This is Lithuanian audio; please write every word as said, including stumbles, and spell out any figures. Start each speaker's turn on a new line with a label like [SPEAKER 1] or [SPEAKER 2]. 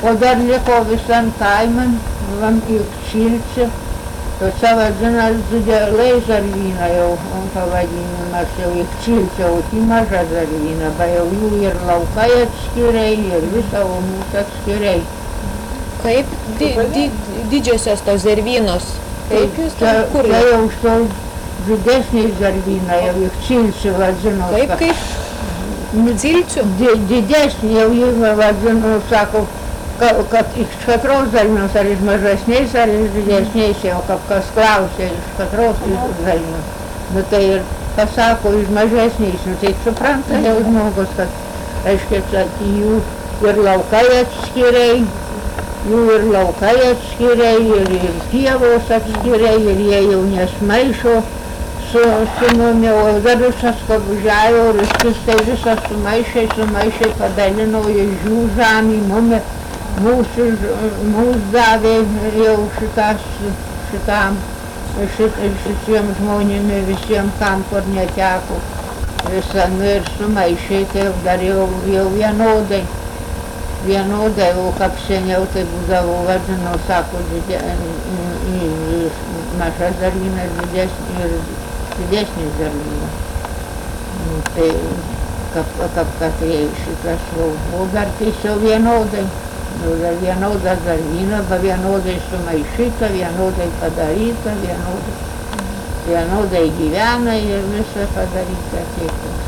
[SPEAKER 1] O dar liko visam kaimam, vam Ilkšilce, tuose vadinas Dideliai Zalvynai jau pavadinimas, jau Ilkšilce, o tai maža Zalvyna, ba jau jų ir laukai atskirai, ir visa mūsų atskirai.
[SPEAKER 2] Kaip di, di, didžiosios tos Zervynos? Kaip jūs ten kur?
[SPEAKER 1] Tai jau tos didesniai Zalvynai, jau Ilkšilce vadino.
[SPEAKER 2] Kaip, kaip? Cilcių?
[SPEAKER 1] Didesnį jau jį vadinu, sako, kad iš katros Zalvynos, ar iš mažesniais, ar iš didesniais, jau kaip kas klausė, iš katros Zalvynos. Nu tai ir pasako iš mažesniais, nu tai supranta jau žmogus, kad, reiškia, kad jų ir laukai atskirai, jų ir laukai atskirai, ir, ir pievos atskirai, ir jie jau nesmaišo su, su mumi, o dar visas pabužiavo, ryškis tai visas sumaišai, sumaišai padalino iš jų žemį, mumi, mūsų, mūsų davė jau šitas, šitam, šit, šitiem žmonėmi, visiem kam, kur neteko, visam ir sumaišai, tai dar jau, jau vienodai. Vienodai, o kaip seniau tai būdavo vadino, sako, maža Zalvyna ir didesnė Zalvyna. Tai kaip, kaip kad šitas, o dar tiesiog vienodai. Dar vienoda Zalvyna, ba vienodai sumaišyta, vienodai padaryta, vienodai, vienodai gyvena ir visa padaryta tiek.